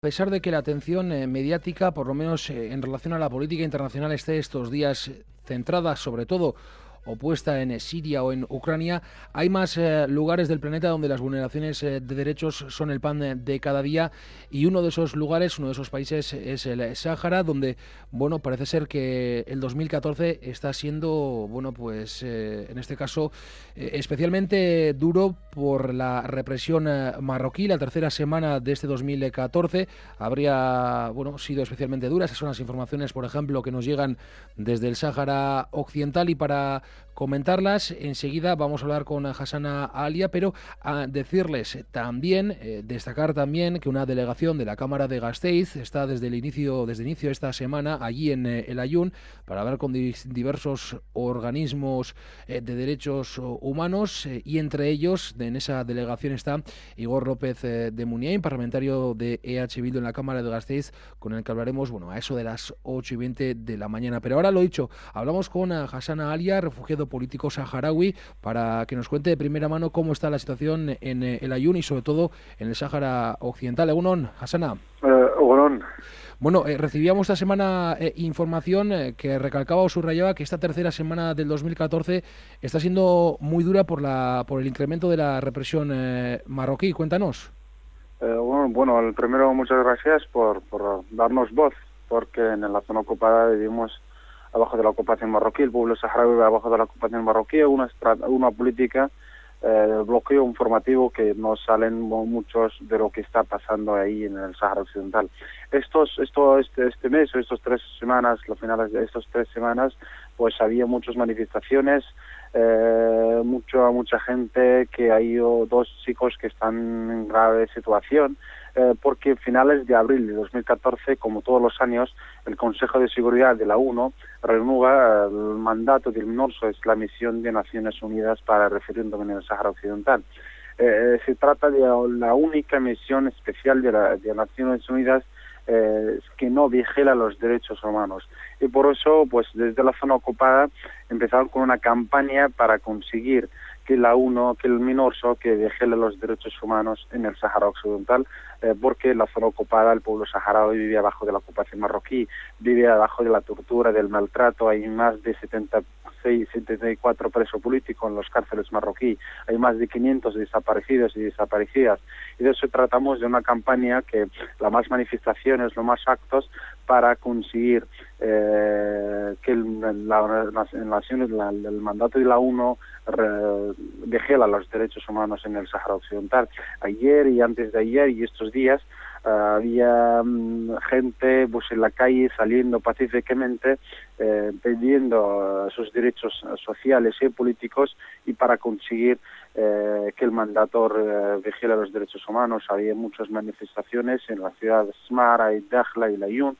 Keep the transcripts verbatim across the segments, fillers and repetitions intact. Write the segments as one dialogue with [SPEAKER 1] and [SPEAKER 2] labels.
[SPEAKER 1] A pesar de que la atención eh, mediática, por lo menos eh, en relación a la política internacional, esté estos días eh, centrada sobre todo o puesta en eh, Siria o en Ucrania, hay más eh, lugares del planeta donde las vulneraciones eh, de derechos son el pan eh, de cada día, y uno de esos lugares, uno de esos países es el Sáhara, donde, bueno, parece ser que el dos mil catorce está siendo, bueno, pues eh, en este caso eh, especialmente duro por la represión eh, marroquí. La tercera semana de este dos mil catorce habría, bueno, sido especialmente dura. Esas son las informaciones, por ejemplo, que nos llegan desde el Sáhara Occidental, y para comentarlas enseguida vamos a hablar con Hassana Alia, pero a decirles también, eh, destacar también que una delegación de la Cámara de Gasteiz está desde el inicio, desde el inicio de esta semana allí en eh, el Ayun para hablar con di- diversos organismos eh, de derechos humanos, eh, y entre ellos en esa delegación está Igor López eh, de Muniain, parlamentario de E H Bildu en la Cámara de Gasteiz, con el que hablaremos, bueno, a eso de las ocho y veinte de la mañana. Pero ahora, lo dicho, hablamos con Hassana Alia, refugiado político saharaui, para que nos cuente de primera mano cómo está la situación en eh, el Ayun y sobre todo en el Sáhara Occidental. Egunon, Hassana.
[SPEAKER 2] Eh, Egunon.
[SPEAKER 1] Bueno, eh, recibíamos esta semana eh, información eh, que recalcaba o subrayaba que esta tercera semana del dos mil catorce está siendo muy dura por la por el incremento de la represión eh, marroquí. Cuéntanos.
[SPEAKER 2] Eh, bueno, bueno, el primero, muchas gracias por, por darnos voz, porque en la zona ocupada vivimos abajo de la ocupación marroquí, el pueblo saharaui vive abajo de la ocupación marroquí, una, una política eh, de bloqueo informativo que no salen muchos de lo que está pasando ahí en el Sáhara Occidental. Estos, esto, este, este mes, o estos tres semanas, los finales de estas tres semanas, pues había muchas manifestaciones, eh, mucho, mucha gente, que hay dos chicos que están en grave situación, eh, porque a finales de abril de dos mil catorce, como todos los años, el Consejo de Seguridad de la ONU renueva el mandato del MINURSO, es la misión de Naciones Unidas para el referéndum en el Sáhara Occidental. Eh, se trata de la única misión especial de, la, de Naciones Unidas eh, que no vigila los derechos humanos. Y por eso, pues desde la zona ocupada empezaron con una campaña para conseguir que la ONU, que el MINURSO, que vigile los derechos humanos en el Sáhara Occidental, eh, porque la zona ocupada, el pueblo saharaui vive abajo de la ocupación marroquí, vive abajo de la tortura, del maltrato. Hay más de setenta y seis, setenta y cuatro presos políticos en los cárceles marroquí, hay más de quinientos desaparecidos y desaparecidas, y de eso tratamos de una campaña que la más manifestaciones, los más actos, para conseguir eh, que el, la, las naciones, la, el mandato de la ONU vigila los derechos humanos en el Sáhara Occidental. Ayer y antes de ayer y estos días uh, había um, gente pues en la calle saliendo pacíficamente eh, pidiendo uh, sus derechos sociales y políticos, y para conseguir eh, que el mandato eh, vigile los derechos humanos. Había muchas manifestaciones en la ciudad de Smara y Dakhla y Layún.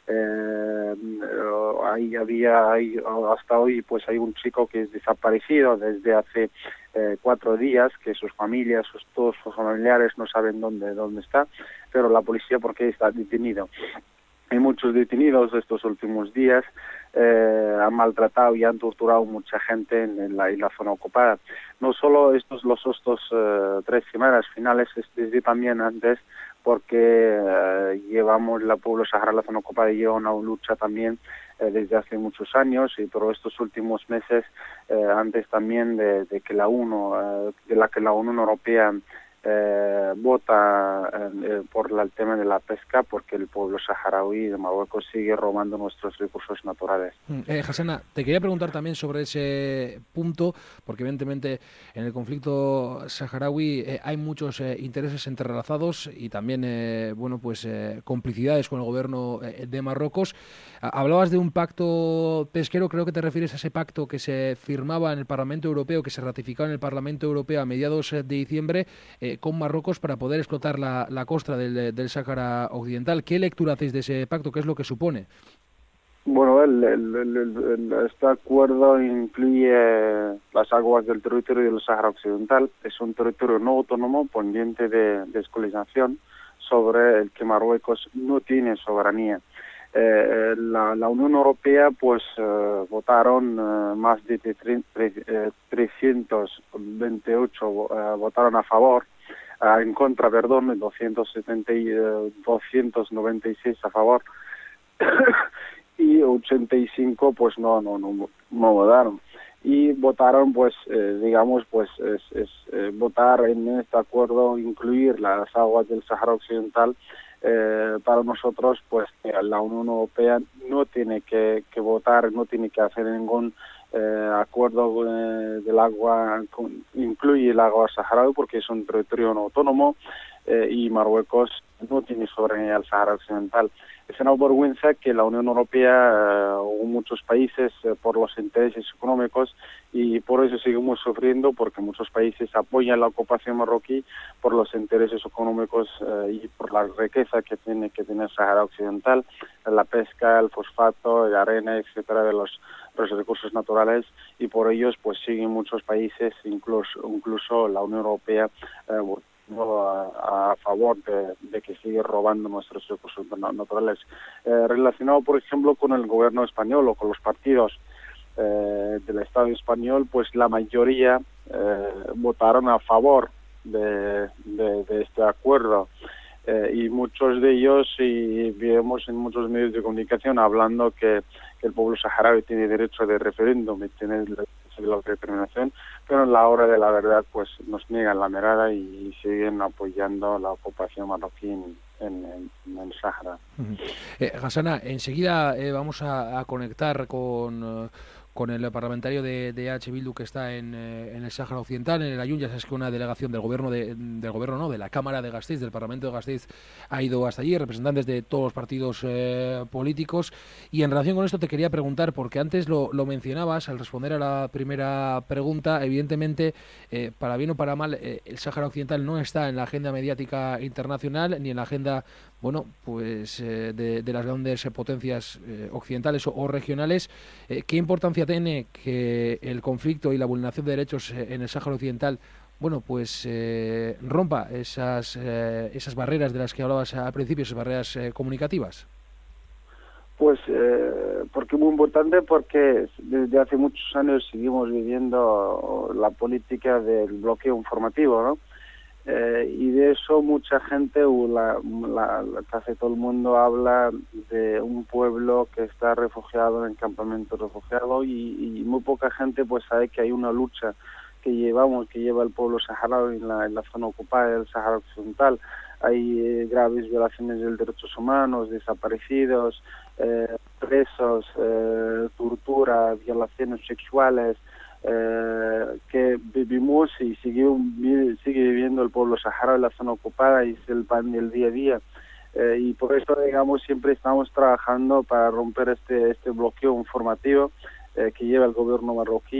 [SPEAKER 2] Eh, ahí había ahí, hasta hoy pues hay un chico que es desaparecido desde hace eh, cuatro días, que sus familias, sus, todos sus familiares no saben dónde dónde está, pero la policía porque está detenido. Hay muchos detenidos estos últimos días, eh, han maltratado y han torturado mucha gente en, en, la, en la zona ocupada. No solo estos los estos uh, tres semanas finales, desde también antes, porque eh, llevamos la pueblo saharaui, la zona ocupada, lleva una lucha también eh, desde hace muchos años, y por estos últimos meses, eh, antes también de, de que la ONU, eh, de la que la Unión Europea eh, vota eh, por la, el tema de la pesca, porque el pueblo saharaui de Marruecos sigue robando nuestros recursos naturales.
[SPEAKER 1] Eh, Hassana, te quería preguntar también sobre ese punto, porque evidentemente en el conflicto saharaui eh, hay muchos eh, intereses entrelazados y también, eh, bueno, pues eh, complicidades con el gobierno eh, de Marruecos. Hablabas de un pacto pesquero, creo que te refieres a ese pacto que se firmaba en el Parlamento Europeo, que se ratificaba en el Parlamento Europeo a mediados de diciembre eh, con Marruecos para poder explotar la, la costa del, del Sáhara Occidental. ¿Qué lectura hacéis de ese pacto? ¿Qué es lo que supone?
[SPEAKER 2] Bueno, el, el, el, el, este acuerdo incluye las aguas del territorio del Sáhara Occidental. Es un territorio no autónomo pendiente de descolonización, sobre el que Marruecos no tiene soberanía. Eh, la, la Unión Europea pues eh, votaron eh, más de trescientos veintiocho eh, votaron a favor uh, en contra, perdón, doscientos setenta y, uh, doscientos noventa y seis a favor y ochenta y cinco pues no no no, no votaron. Y votaron, pues, eh, digamos, pues, es, es eh, votar en este acuerdo, incluir las aguas del Sáhara Occidental. Eh, para nosotros, pues, la Unión Europea no tiene que, que votar, no tiene que hacer ningún eh, acuerdo eh, del agua, con, incluye el agua saharaui porque es un territorio no autónomo eh, y Marruecos no tiene soberanía al Sáhara Occidental. Es una vergüenza que la Unión Europea eh, o muchos países eh, por los intereses económicos y por eso seguimos sufriendo porque muchos países apoyan la ocupación marroquí por los intereses económicos eh, y por la riqueza que tiene que tener Sáhara Occidental, la pesca, el fosfato, la arena, etcétera, de los, los recursos naturales y por ellos pues siguen muchos países, incluso incluso la Unión Europea eh, A, a favor de, de que sigue robando nuestros recursos naturales. Eh, relacionado, por ejemplo, con el gobierno español o con los partidos eh, del Estado español, pues la mayoría eh, votaron a favor de, de, de este acuerdo. Eh, y muchos de ellos, y vemos en muchos medios de comunicación hablando que, que el pueblo saharaui tiene derecho de referéndum y tiene derecho de la autodeterminación, pero en la hora de la verdad pues nos niegan la mirada y siguen apoyando la ocupación marroquí en, en, en el Sáhara.
[SPEAKER 1] Uh-huh. eh, Hasana, enseguida eh, vamos a, a conectar con... Uh... con el parlamentario de, de H. Bildu que está en, eh, en el Sáhara Occidental, en el Ayun. Ya sabes que una delegación del gobierno, de, del gobierno no, de la Cámara de Gasteiz, del Parlamento de Gasteiz, ha ido hasta allí, representantes de todos los partidos eh, políticos. Y en relación con esto te quería preguntar, porque antes lo, lo mencionabas al responder a la primera pregunta, evidentemente, eh, para bien o para mal, eh, el Sáhara Occidental no está en la agenda mediática internacional, ni en la agenda, bueno, pues eh, de, de las grandes potencias eh, occidentales o, o regionales. Eh, ¿Qué importancia tiene que el conflicto y la vulneración de derechos en el Sáhara Occidental, bueno, pues eh, rompa esas eh, esas barreras de las que hablabas al principio, esas barreras eh, comunicativas?
[SPEAKER 2] Pues eh, porque es muy importante, porque desde hace muchos años seguimos viviendo la política del bloqueo informativo, ¿no? Eh, y de eso mucha gente, la, la, casi todo el mundo habla de un pueblo que está refugiado en campamentos refugiados y, y muy poca gente pues sabe que hay una lucha que llevamos, que lleva el pueblo saharaui en la, en la zona ocupada del Sáhara Occidental. Hay eh, graves violaciones de derechos humanos, desaparecidos, eh, presos, eh, tortura, violaciones sexuales, Eh, que vivimos y sigue, sigue viviendo el pueblo saharaui en la zona ocupada y es el pan del día a día. Eh, y por eso, digamos, siempre estamos trabajando para romper este este bloqueo informativo eh, que lleva el gobierno marroquí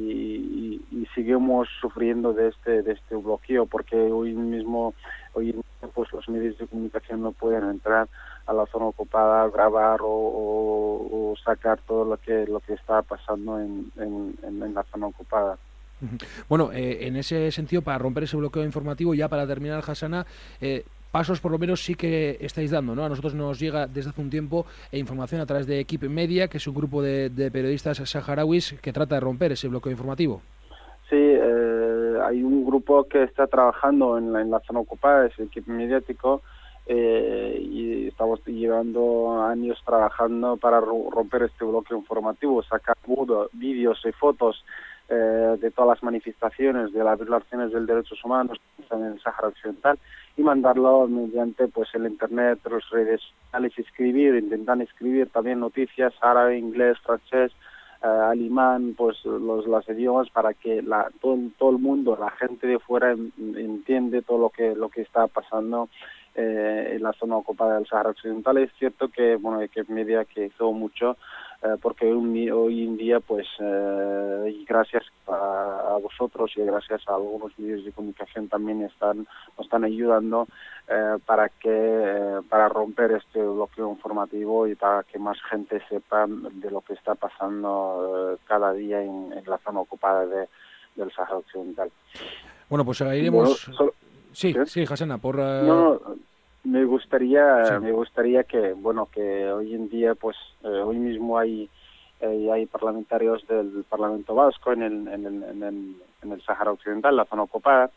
[SPEAKER 2] y, y, y seguimos sufriendo de este de este bloqueo porque hoy mismo hoy pues los medios de comunicación no pueden entrar a la zona ocupada, grabar o, o, o sacar todo lo que lo que está pasando en, en, en la zona ocupada.
[SPEAKER 1] Bueno, eh, en ese sentido, para romper ese bloqueo informativo, ya para terminar, Hasana, eh, pasos por lo menos sí que estáis dando, ¿no? A nosotros nos llega desde hace un tiempo eh, información a través de Equipe Media, que es un grupo de, de periodistas saharauis que trata de romper ese bloqueo informativo.
[SPEAKER 2] Sí, eh, hay un grupo que está trabajando en la, en la zona ocupada, es el Equipe Mediático, eh, y estamos llevando años trabajando para romper este bloqueo informativo, sacar vídeos y fotos eh, de todas las manifestaciones de las violaciones de derechos humanos en el Sáhara Occidental y mandarlo mediante pues el internet, las redes sociales, escribir, intentar escribir también noticias árabe, inglés, francés, eh, alemán, pues los, los idiomas para que la, todo, todo el mundo, la gente de fuera en, entiende todo lo que lo que está pasando eh, en la zona ocupada del Sáhara Occidental. Es cierto que bueno que media que hizo mucho eh, porque hoy, hoy en día pues eh, y gracias a, a vosotros y gracias a algunos medios de comunicación también están nos están ayudando eh, para que eh, para romper este bloqueo informativo y para que más gente sepa de lo que está pasando eh, cada día en, en la zona ocupada de, del Sáhara Occidental.
[SPEAKER 1] Bueno, pues iremos.
[SPEAKER 2] Bueno, solo...
[SPEAKER 1] Sí, sí, Hasana, por... Uh...
[SPEAKER 2] No, me gustaría, sí. me gustaría que, bueno, que hoy en día, pues, eh, hoy mismo hay eh, hay parlamentarios del Parlamento Vasco en el, en el, en el, en el Sáhara Occidental, la zona ocupada,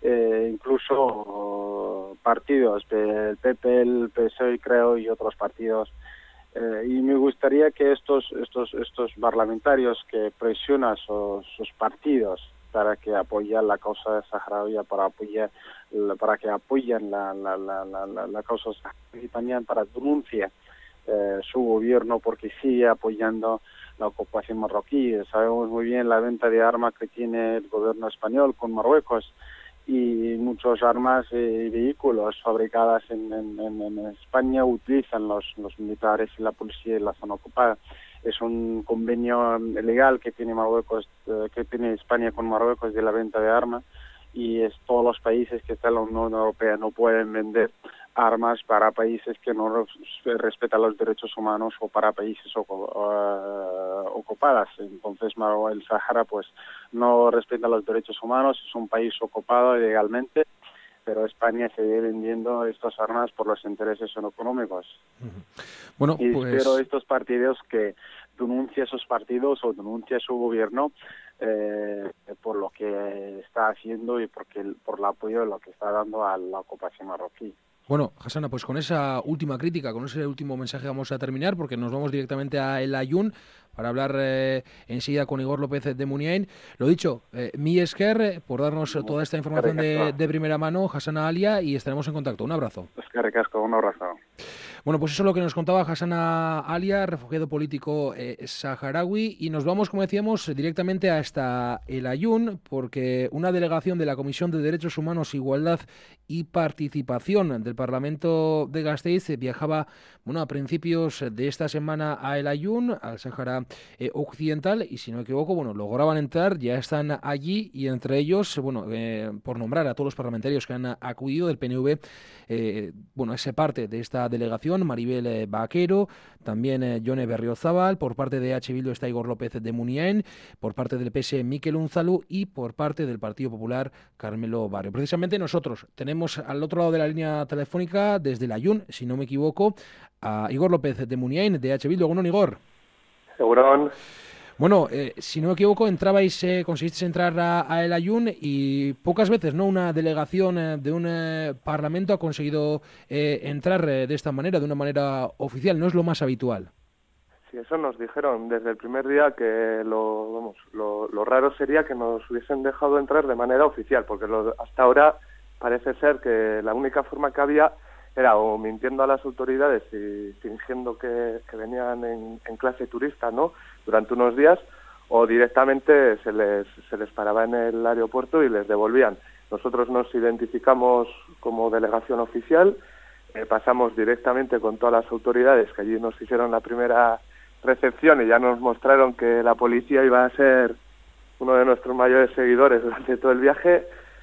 [SPEAKER 2] eh, incluso partidos, el P P, el P S O E, creo, y otros partidos. Eh, y me gustaría que estos estos estos parlamentarios que presionan sus, sus partidos para que apoyen la causa saharaui, para apoyar para que apoyen la la la la, la, la causa saharaui, también para denunciar eh, su gobierno porque sigue apoyando la ocupación marroquí. Sabemos muy bien la venta de armas que tiene el gobierno español con Marruecos, y muchas armas y vehículos fabricadas en, en, en España utilizan los, los militares y la policía en la zona ocupada. Es un convenio legal que tiene Marruecos, eh, que tiene España con Marruecos de la venta de armas, y es todos los países que están en la Unión Europea no pueden vender armas para países que no respetan los derechos humanos o para países ocupadas. Entonces el Sahara pues no respeta los derechos humanos, es un país ocupado ilegalmente, pero España sigue vendiendo estas armas por los intereses económicos.
[SPEAKER 1] Bueno,
[SPEAKER 2] y
[SPEAKER 1] pues...
[SPEAKER 2] espero estos partidos que denuncien esos partidos o denuncien su gobierno eh, por lo que está haciendo y porque, por el apoyo de lo que está dando a la ocupación marroquí.
[SPEAKER 1] Bueno, Hassana, pues con esa última crítica, con ese último mensaje vamos a terminar, porque nos vamos directamente a El Ayun para hablar eh, enseguida con Igor López de Muniain. Lo dicho, eh, mi esker, por darnos toda esta información de, de primera mano, Hassana Alia, y estaremos en contacto. Un abrazo.
[SPEAKER 2] Es que recasco, un abrazo.
[SPEAKER 1] Bueno, pues eso es lo que nos contaba Hassana Alia, refugiado político eh, saharaui, y nos vamos, como decíamos, directamente hasta El Ayun, porque una delegación de la Comisión de Derechos Humanos, Igualdad y Participación del Parlamento de Gasteiz viajaba, bueno, a principios de esta semana a El Ayun, al Sahara eh, Occidental, y si no me equivoco, bueno, lograban entrar, ya están allí, y entre ellos, bueno, eh, por nombrar a todos los parlamentarios que han acudido del P N V, eh, bueno, ese parte de esta delegación, Maribel eh, Vaquero, también eh, Jone Berriozabal, por parte de H. Bildu está Igor López de Muniain, por parte del P S Mikel Unzalu y por parte del Partido Popular Carmelo Barrio. Precisamente nosotros tenemos al otro lado de la línea telefónica, desde el Ayun, si no me equivoco, a Igor López de Muniain, de H. Bildu. ¿Bueno, Igor?
[SPEAKER 3] Segurón.
[SPEAKER 1] Bueno, eh, si no me equivoco, entrabais, eh, conseguisteis entrar a, a El Ayun, y pocas veces, ¿no?, una delegación eh, de un eh, parlamento ha conseguido eh, entrar eh, de esta manera, de una manera oficial. No es lo más habitual.
[SPEAKER 3] Sí, eso nos dijeron desde el primer día, que lo, vamos, lo, lo raro sería que nos hubiesen dejado entrar de manera oficial, porque lo, hasta ahora parece ser que la única forma que había era o mintiendo a las autoridades y fingiendo que, que venían en, en clase turista, ¿no?, durante unos días, o directamente se les, se les paraba en el aeropuerto y les devolvían. Nosotros nos identificamos como delegación oficial, eh, pasamos directamente con todas las autoridades, que allí nos hicieron la primera recepción y ya nos mostraron que la policía iba a ser uno de nuestros mayores seguidores durante todo el viaje,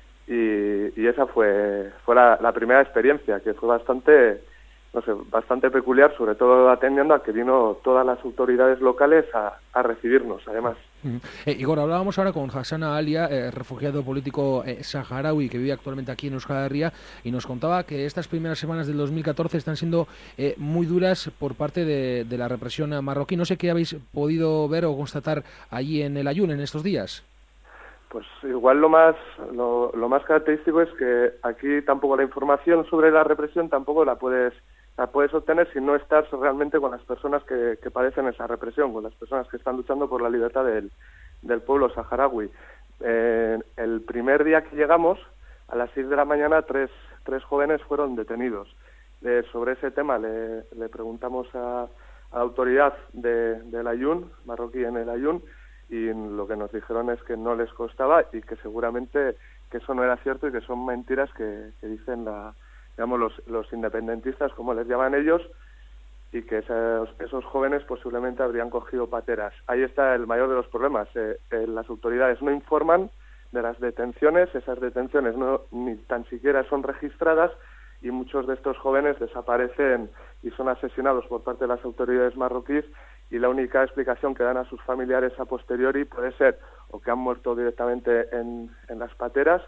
[SPEAKER 3] y, y esa fue, fue la, la primera experiencia, que fue bastante... no sé, bastante peculiar, sobre todo atendiendo a que vino todas las autoridades locales a, a recibirnos, además.
[SPEAKER 1] Uh-huh. Eh, Igor, hablábamos ahora con Hassana Alia, eh, refugiado político eh, saharaui que vive actualmente aquí en Euskal Herria, y nos contaba que estas primeras semanas del dos mil catorce están siendo eh, muy duras por parte de, de la represión marroquí. No sé qué habéis podido ver o constatar allí en El Ayun en estos días.
[SPEAKER 3] Pues igual lo más lo, lo más característico es que aquí tampoco la información sobre la represión tampoco la puedes la puedes obtener si no estás realmente con las personas que, que padecen esa represión, con las personas que están luchando por la libertad del, del pueblo saharaui. Eh, el primer día que llegamos, a las seis de la mañana, tres, tres jóvenes fueron detenidos. Eh, sobre ese tema le, le preguntamos a, a la autoridad de, del Ayun, marroquí en El Ayun, y lo que nos dijeron es que no les costaba y que seguramente que eso no era cierto y que son mentiras que, que dicen la, digamos los, los independentistas, como les llaman ellos, y que esos, esos jóvenes posiblemente habrían cogido pateras. Ahí está el mayor de los problemas. Eh, eh, las autoridades no informan de las detenciones, esas detenciones no ni tan siquiera son registradas, y muchos de estos jóvenes desaparecen y son asesinados por parte de las autoridades marroquíes, y la única explicación que dan a sus familiares a posteriori puede ser o que han muerto directamente en, en las pateras,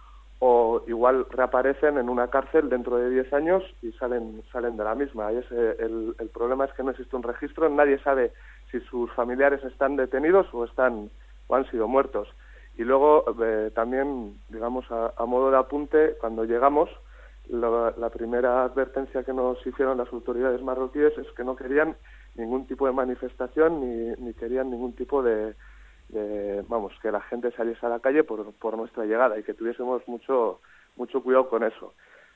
[SPEAKER 3] o igual reaparecen en una cárcel dentro de diez años y salen salen de la misma. Y ese, el, el problema es que no existe un registro, nadie sabe si sus familiares están detenidos o están o han sido muertos. Y luego eh, también, digamos, a, a modo de apunte, cuando llegamos, lo, la primera advertencia que nos hicieron las autoridades marroquíes es que no querían ningún tipo de manifestación ni, ni querían ningún tipo de, de, vamos, que la gente saliese a la calle por, por nuestra llegada y que tuviésemos mucho, mucho cuidado con eso.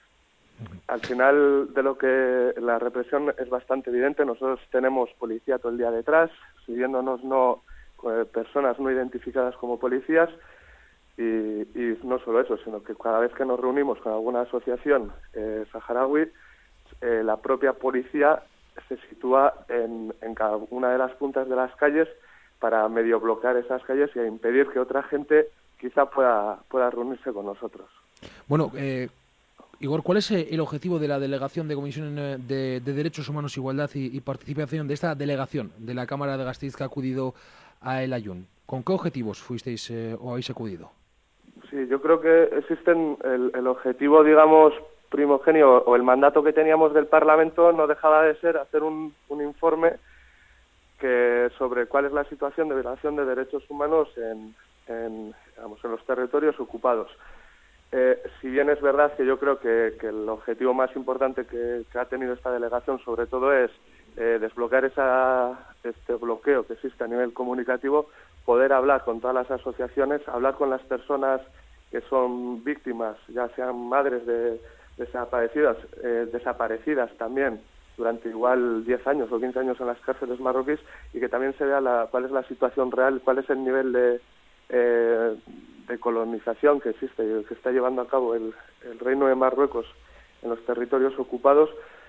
[SPEAKER 3] Al final de lo que la represión es bastante evidente, nosotros tenemos policía todo el día detrás, siguiéndonos no eh, personas no identificadas como policías y, y no solo eso, sino que cada vez que nos reunimos con alguna asociación eh, saharaui, eh, la propia policía se sitúa en, en cada una de las puntas de las calles para medio bloquear esas calles y impedir que otra gente quizá pueda, pueda reunirse con nosotros.
[SPEAKER 1] Bueno, eh... Igor, ¿cuál es el objetivo de la Delegación de Comisión de, de Derechos Humanos, Igualdad y, y Participación, de esta delegación de la Cámara de Gasteiz que ha acudido a El Ayun? ¿Con qué objetivos fuisteis eh, o habéis acudido?
[SPEAKER 3] Sí, yo creo que existen el, el objetivo, digamos, primogenio o el mandato que teníamos del Parlamento no dejaba de ser hacer un, un informe que sobre cuál es la situación de violación de derechos humanos en, en, digamos, en los territorios ocupados. Eh, si bien es verdad que yo creo que, que el objetivo más importante que, que ha tenido esta delegación sobre todo es eh, desbloquear esa, este bloqueo que existe a nivel comunicativo, poder hablar con todas las asociaciones, hablar con las personas que son víctimas, ya sean madres de desaparecidas, eh, desaparecidas también durante igual diez años o quince años en las cárceles marroquíes y que también se vea la, cuál es la situación real, cuál es el nivel de... Eh, de colonización que existe y que está llevando a cabo el, el Reino de Marruecos en los territorios ocupados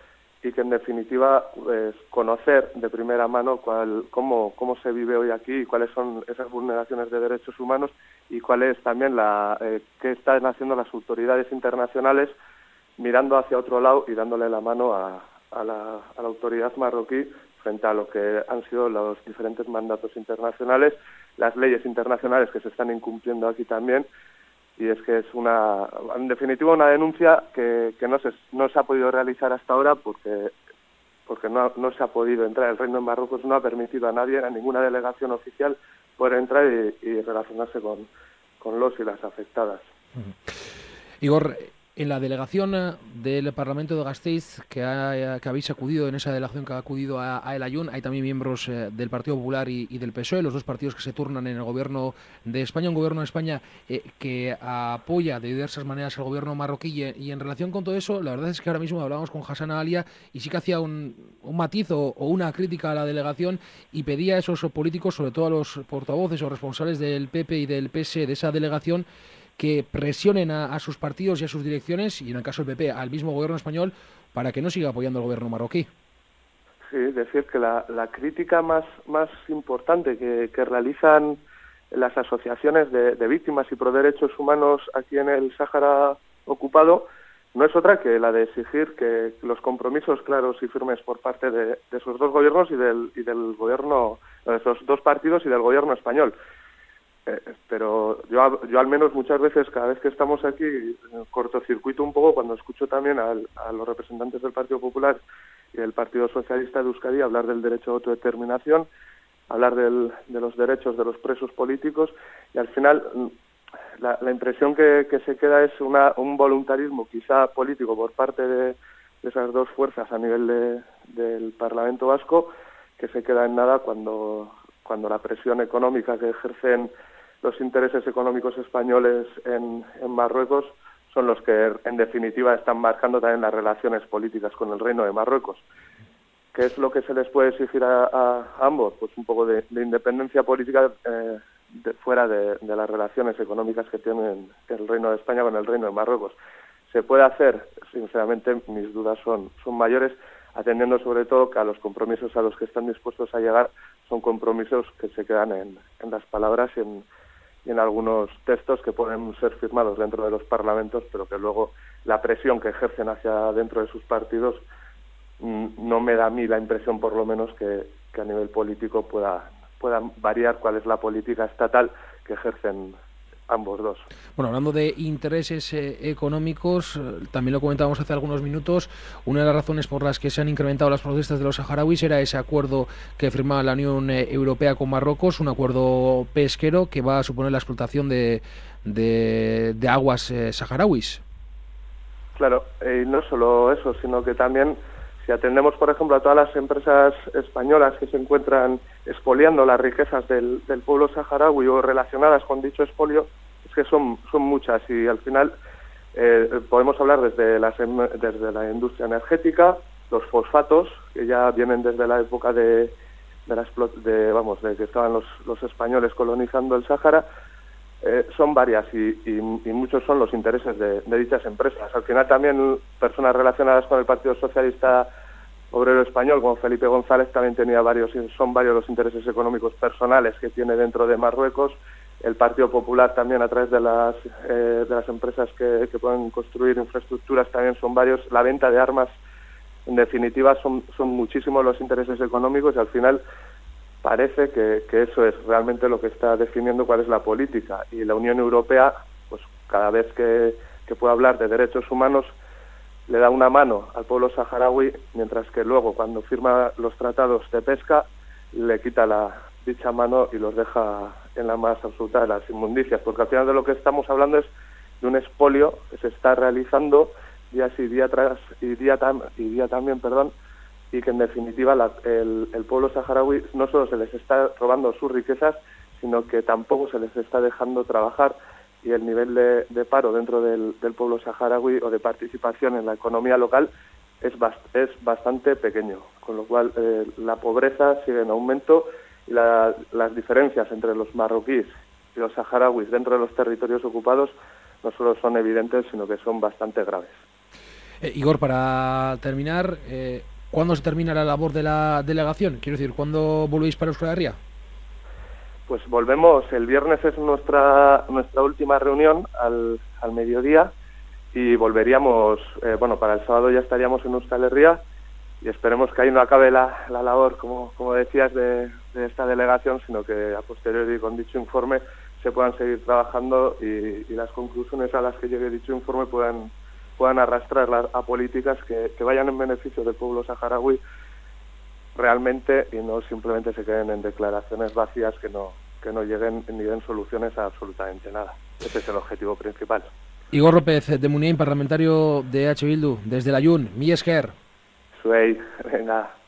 [SPEAKER 3] y que en definitiva pues, conocer de primera mano cuál, cómo, cómo se vive hoy aquí y cuáles son esas vulneraciones de derechos humanos y cuál es también la eh, qué están haciendo las autoridades internacionales mirando hacia otro lado y dándole la mano a, a, la, a la autoridad marroquí frente a lo que han sido los diferentes mandatos internacionales, las leyes internacionales que se están incumpliendo aquí también, y es que es una, en definitiva, una denuncia que, que no se no se ha podido realizar hasta ahora porque porque no, no se ha podido entrar. El Reino de Marruecos no ha permitido a nadie, a ninguna delegación oficial, poder entrar y, y relacionarse con, con los y las afectadas.
[SPEAKER 1] Uh-huh. Igor, en la delegación del Parlamento de Gasteiz que, ha, que habéis acudido, en esa delegación que ha acudido a, a El Ayun, hay también miembros eh, del Partido Popular y, y del P S O E, los dos partidos que se turnan en el gobierno de España, un gobierno de España eh, que apoya de diversas maneras al gobierno marroquí y, y en relación con todo eso, la verdad es que ahora mismo hablábamos con Hassan Alia y sí que hacía un, un matiz o, o una crítica a la delegación y pedía a esos políticos, sobre todo a los portavoces o responsables del P P y del P S E de esa delegación, que presionen a, a sus partidos y a sus direcciones, y en el caso del P P al mismo gobierno español, para que no siga apoyando al gobierno marroquí.
[SPEAKER 3] Sí, decir que la, la crítica más, más importante que, que realizan las asociaciones de, de víctimas y pro derechos humanos aquí en el Sáhara ocupado no es otra que la de exigir que los compromisos claros y firmes por parte de, de esos dos gobiernos y del, y del gobierno, de esos dos partidos y del gobierno español. Eh, pero yo, yo al menos muchas veces, cada vez que estamos aquí, cortocircuito un poco cuando escucho también al, a los representantes del Partido Popular y del Partido Socialista de Euskadi hablar del derecho a autodeterminación, hablar del, de los derechos de los presos políticos, y al final la, la impresión que, que se queda es una, un voluntarismo quizá político por parte de, de esas dos fuerzas a nivel de, del Parlamento vasco, que se queda en nada cuando, cuando la presión económica que ejercen los intereses económicos españoles en, en Marruecos son los que en definitiva están marcando también las relaciones políticas con el Reino de Marruecos. ¿Qué es lo que se les puede exigir a, a ambos? Pues un poco de, de independencia política eh, de, fuera de, de las relaciones económicas que tienen el Reino de España con el Reino de Marruecos. ¿Se puede hacer? Sinceramente mis dudas son, son mayores, atendiendo sobre todo que a los compromisos a los que están dispuestos a llegar son compromisos que se quedan en, en las palabras y en, y en algunos textos que pueden ser firmados dentro de los parlamentos, pero que luego la presión que ejercen hacia dentro de sus partidos mmm, no me da a mí la impresión, por lo menos, que, que a nivel político pueda, pueda variar cuál es la política estatal que ejercen ambos dos.
[SPEAKER 1] Bueno, hablando de intereses eh, económicos, eh, también lo comentábamos hace algunos minutos, una de las razones por las que se han incrementado las protestas de los saharauis era ese acuerdo que firmaba la Unión Europea con Marruecos, un acuerdo pesquero que va a suponer la explotación de, de, de aguas eh, saharauis.
[SPEAKER 3] Claro, y no solo eso, sino que también, si atendemos, por ejemplo, a todas las empresas españolas que se encuentran expoliando las riquezas del, del pueblo saharaui o relacionadas con dicho expolio, es que son, son muchas y al final eh, podemos hablar desde, las, desde la industria energética, los fosfatos, que ya vienen desde la época de, de, la, de, vamos, de que estaban los, los españoles colonizando el Sáhara. Eh, son varias y, y, y muchos son los intereses de, de dichas empresas. Al final también personas relacionadas con el Partido Socialista Obrero Español, como Felipe González, también tenía varios, son varios los intereses económicos personales que tiene dentro de Marruecos. El Partido Popular también, a través de las eh, de las empresas que, que pueden construir infraestructuras, también son varios. La venta de armas, en definitiva, son, son muchísimos los intereses económicos y al final parece que, que eso es realmente lo que está definiendo cuál es la política. Y la Unión Europea, pues cada vez que, que puede hablar de derechos humanos, le da una mano al pueblo saharaui, mientras que luego, cuando firma los tratados de pesca, le quita la dicha mano y los deja en la más absoluta de las inmundicias. Porque al final de lo que estamos hablando es de un expolio que se está realizando día sí, día tras y día, tam, y día también, perdón, y que en definitiva la, el, el pueblo saharaui no solo se les está robando sus riquezas, sino que tampoco se les está dejando trabajar, y el nivel de, de paro dentro del, del pueblo saharaui o de participación en la economía local es, bast, es bastante pequeño, con lo cual eh, la pobreza sigue en aumento y la, las diferencias entre los marroquíes y los saharauis dentro de los territorios ocupados no solo son evidentes, sino que son bastante graves.
[SPEAKER 1] Eh, Igor, para terminar, eh, ¿cuándo se termina la labor de la delegación? Quiero decir, ¿cuándo volvéis para Euskal Herria?
[SPEAKER 3] Pues volvemos, el viernes es nuestra nuestra última reunión al, al mediodía y volveríamos, eh, bueno, para el sábado ya estaríamos en Euskal Herria y esperemos que ahí no acabe la, la labor, como, como decías, de, de esta delegación, sino que a posteriori con dicho informe se puedan seguir trabajando y, y las conclusiones a las que llegue dicho informe puedan, puedan arrastrar a políticas que, que vayan en beneficio del pueblo saharaui realmente y no simplemente se queden en declaraciones vacías que no que no lleguen ni den soluciones a absolutamente nada. Ese es el objetivo principal.
[SPEAKER 1] Igor López de Muniain, parlamentario de H. Bildu, desde la Jun. Mi esker.
[SPEAKER 3] Suey, venga.